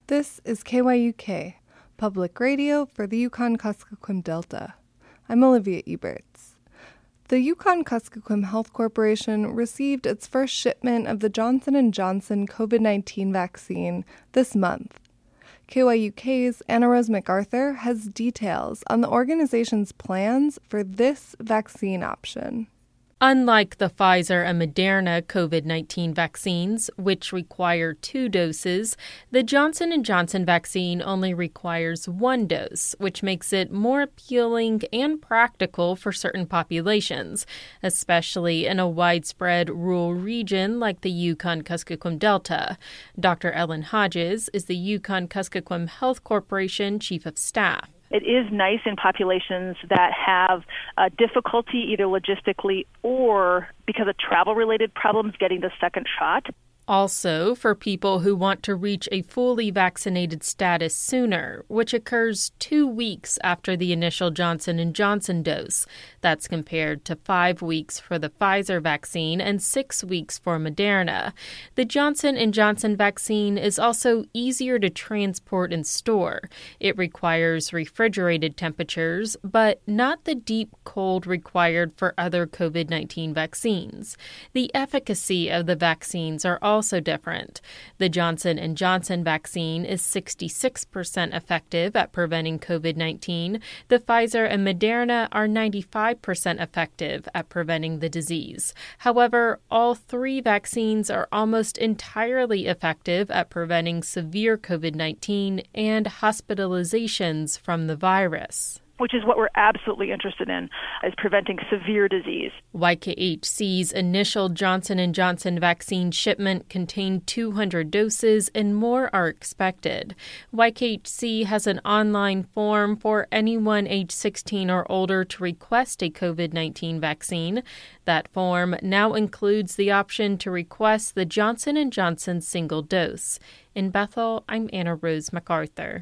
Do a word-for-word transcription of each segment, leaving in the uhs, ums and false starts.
This is K Y U K, public radio for the Yukon-Kuskokwim Delta. I'm Olivia Eberts. The Yukon-Kuskokwim Health Corporation received its first shipment of the Johnson and Johnson covid nineteen vaccine this month. K Y U K's Anna Rose MacArthur has details on the organization's plans for this vaccine option. Unlike the Pfizer and Moderna covid nineteen vaccines, which require two doses, the Johnson and Johnson vaccine only requires one dose, which makes it more appealing and practical for certain populations, especially in a widespread rural region like the Yukon-Kuskokwim Delta. Doctor Ellen Hodges is the Yukon-Kuskokwim Health Corporation Chief of Staff. It is nice in populations that have uh, difficulty either logistically or because of travel-related problems getting the second shot. Also, for people who want to reach a fully vaccinated status sooner, which occurs two weeks after the initial Johnson and Johnson dose. That's compared to five weeks for the Pfizer vaccine and six weeks for Moderna. The Johnson and Johnson vaccine is also easier to transport and store. It requires refrigerated temperatures, but not the deep cold required for other covid nineteen vaccines. The efficacy of the vaccines are also also different. The Johnson and Johnson vaccine is sixty-six percent effective at preventing covid nineteen. The Pfizer and Moderna are ninety-five percent effective at preventing the disease. However, all three vaccines are almost entirely effective at preventing severe covid nineteen and hospitalizations from the virus, which is what we're absolutely interested in, is preventing severe disease. Y K H C's initial Johnson and Johnson vaccine shipment contained two hundred doses and more are expected. Y K H C has an online form for anyone age sixteen or older to request a covid nineteen vaccine. That form now includes the option to request the Johnson and Johnson single dose. In Bethel, I'm Anna Rose MacArthur.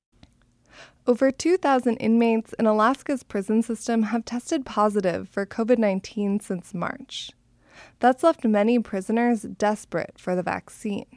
Over two thousand inmates in Alaska's prison system have tested positive for covid nineteen since March. That's left many prisoners desperate for the vaccine.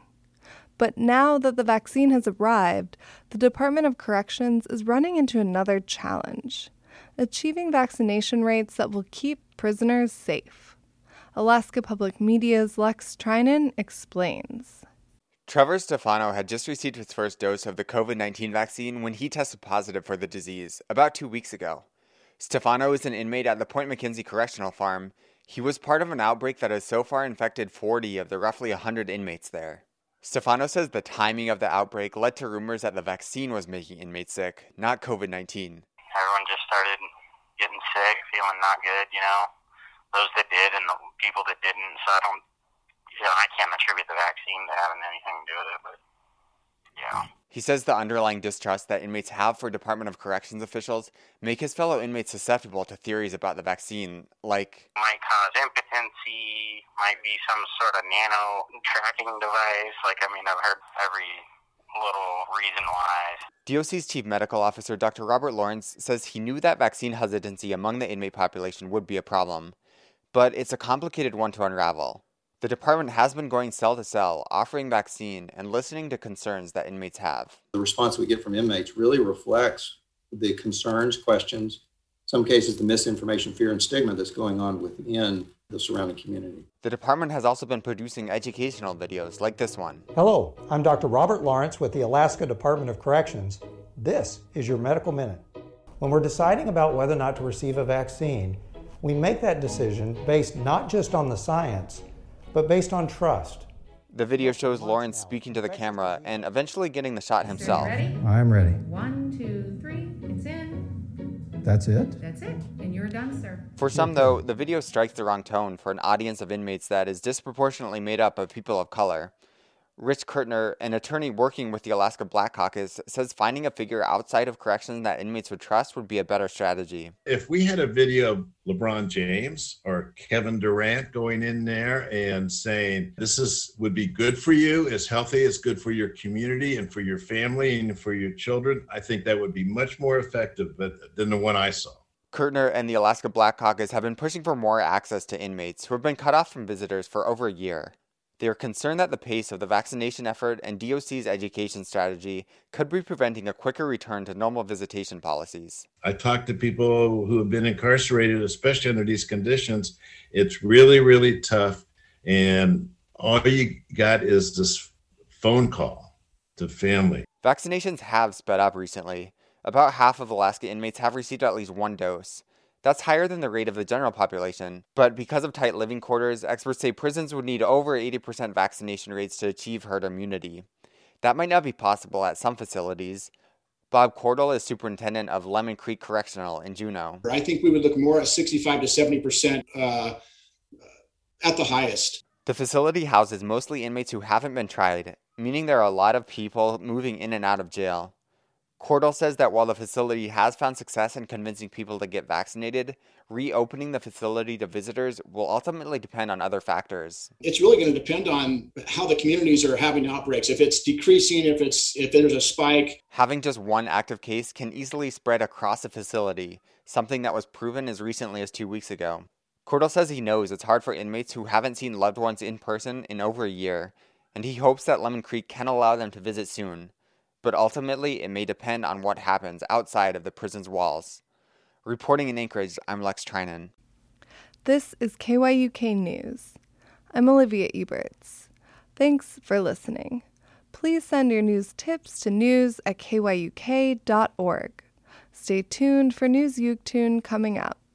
But now that the vaccine has arrived, the Department of Corrections is running into another challenge: achieving vaccination rates that will keep prisoners safe. Alaska Public Media's Lex Trinan explains. Trevor Stefano had just received his first dose of the covid nineteen vaccine when he tested positive for the disease about two weeks ago. Stefano is an inmate at the Point McKenzie Correctional Farm. He was part of an outbreak that has so far infected forty of the roughly one hundred inmates there. Stefano says the timing of the outbreak led to rumors that the vaccine was making inmates sick, not covid nineteen. Everyone just started getting sick, feeling not good, you know, those that did and the people that didn't, so I don't You know, I can't attribute the vaccine to having anything to do with it, but, yeah. He says the underlying distrust that inmates have for Department of Corrections officials make his fellow inmates susceptible to theories about the vaccine, like might cause impotency, might be some sort of nano tracking device. Like, I mean, I've heard every little reason why. D O C's Chief Medical Officer, Doctor Robert Lawrence, says he knew that vaccine hesitancy among the inmate population would be a problem, but it's a complicated one to unravel. The department has been going cell to cell, offering vaccine and listening to concerns that inmates have. The response we get from inmates really reflects the concerns, questions, some cases the misinformation, fear, and stigma that's going on within the surrounding community. The department has also been producing educational videos like this one. Hello, I'm Doctor Robert Lawrence with the Alaska Department of Corrections. This is your Medical Minute. When we're deciding about whether or not to receive a vaccine, we make that decision based not just on the science, but based on trust. The video shows Lawrence speaking to the camera and eventually getting the shot himself. Ready? I'm ready. One, two, three, it's in. That's it? That's it, and you're done, sir. For some, though, the video strikes the wrong tone for an audience of inmates that is disproportionately made up of people of color. Rich Kurtner, an attorney working with the Alaska Black Caucus, says finding a figure outside of corrections that inmates would trust would be a better strategy. If we had a video of LeBron James or Kevin Durant going in there and saying, this is would be good for you, it's healthy, it's good for your community and for your family and for your children, I think that would be much more effective than the one I saw. Kurtner and the Alaska Black Caucus have been pushing for more access to inmates who have been cut off from visitors for over a year. They are concerned that the pace of the vaccination effort and D O C's education strategy could be preventing a quicker return to normal visitation policies. I talked to people who have been incarcerated, especially under these conditions. It's really, really tough. And all you got is this phone call to family. Vaccinations have sped up recently. About half of Alaska inmates have received at least one dose. That's higher than the rate of the general population, but because of tight living quarters, experts say prisons would need over eighty percent vaccination rates to achieve herd immunity. That might not be possible at some facilities. Bob Cordell is superintendent of Lemon Creek Correctional in Juneau. I think we would look more at sixty-five to seventy percent uh, at the highest. The facility houses mostly inmates who haven't been tried, meaning there are a lot of people moving in and out of jail. Cordell says that while the facility has found success in convincing people to get vaccinated, reopening the facility to visitors will ultimately depend on other factors. It's really going to depend on how the communities are having outbreaks. If it's decreasing, if it's if there's a spike. Having just one active case can easily spread across a facility, something that was proven as recently as two weeks ago. Cordell says he knows it's hard for inmates who haven't seen loved ones in person in over a year, and he hopes that Lemon Creek can allow them to visit soon. But ultimately, it may depend on what happens outside of the prison's walls. Reporting in Anchorage, I'm Lex Trinan. This is K Y U K News. I'm Olivia Eberts. Thanks for listening. Please send your news tips to news at k y u k dot org. Stay tuned for News Yuktun coming up.